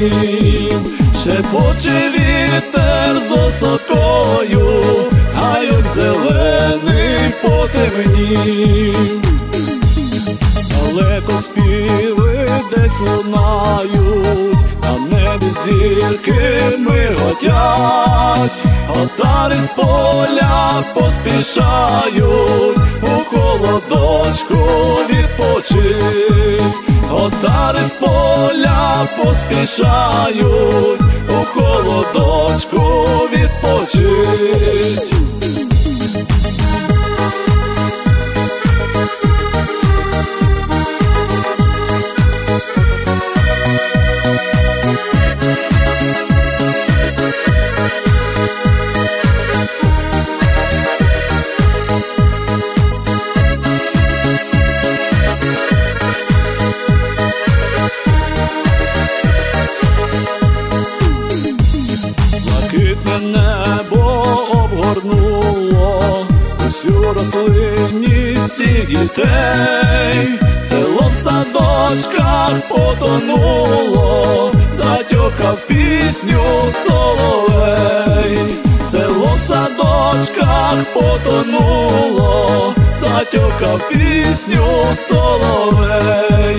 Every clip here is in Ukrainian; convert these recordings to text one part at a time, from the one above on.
потемнів, шепоче вітер з осокою, гайок зелений потемнів. Далеко співи десь лунають, на небі зірки миготять, отари з поля поспішають у холодочку відпочить. Отари з поля поспішають у холодочку відпочить. Блакитне небо обгорнуло усю рослинність всіх дітей, село в садочках потонуло, затьохав пісню соловей. Село в садочках потонуло, затьохав пісню соловей.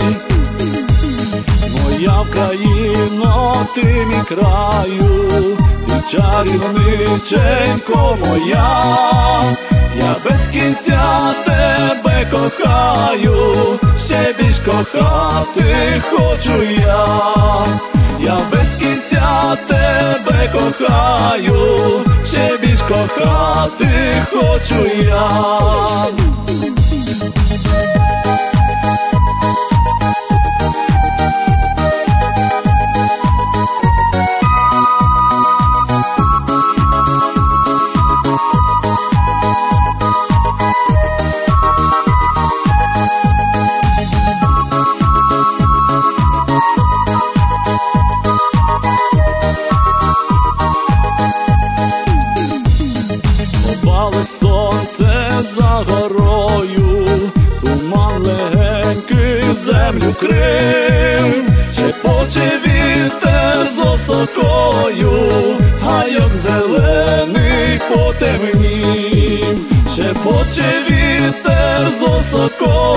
Моя Вкраїно, ти мій краю, ти чарівниченько моя, я без кінця тебе кохаю, ще більш кохати хочу я без кінця тебе кохаю, ще більш кохати хочу я. Сонце за горою, туман легенький землю крив, шепоче вітер з осокою, гайок зелений потемнів, шепоче вітер з осокою.